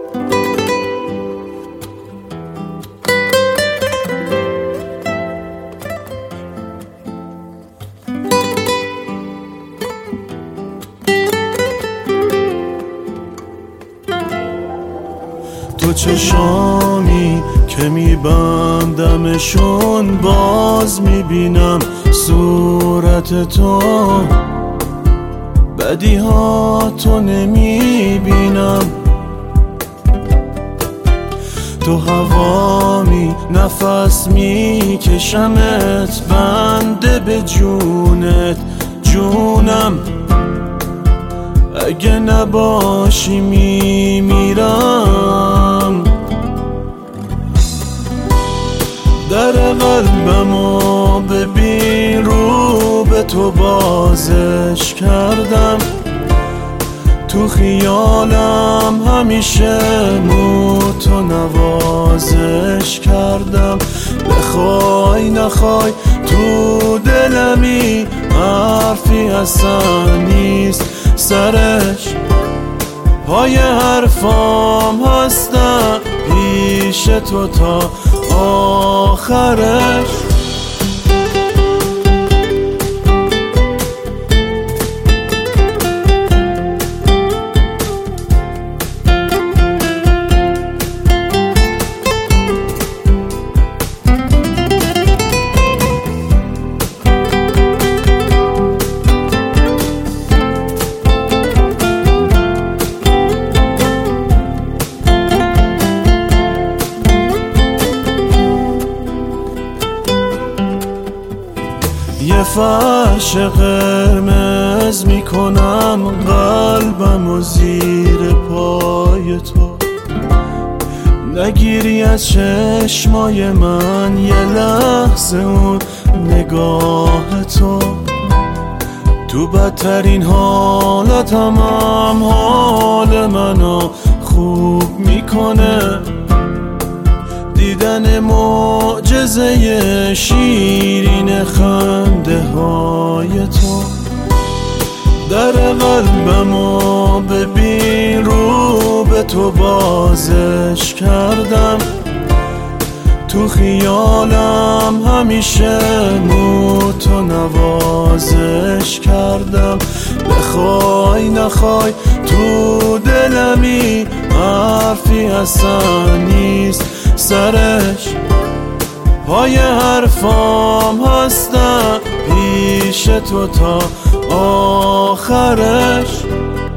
تو چشامی که میبندمشون باز میبینم صورت تو، بدیها تو نمیبینم. تو هوامی نفس میکشمت، بنده به جونت جونم. اگه نباشی میمیرم. در قلبمو ببین، رو به تو بازش کردم. تو خیالم همیشه تو نوازش کردم. بخوای نخوای تو دلمی حرفی اصلا نیست سرش. پای حرفام هستم پیش تو تا آخرش. یه فرش قرمز میکنم قلبمو زیر پای تو. نگیری از چشمای من یه لحظه اون نگاه تو. تو بدترین حالتم هم حال منو خوب میکنه. دیدن معجزه شیرین خنده های تو. در قلبمو ببین، رو به تو بازش کردم. تو خیالم همیشه تو نوازش کردم. بخوای نخوای تو دلمی حرفی اصلا نیست سرش. پای حرفام هستم پیش تو تا آخرش.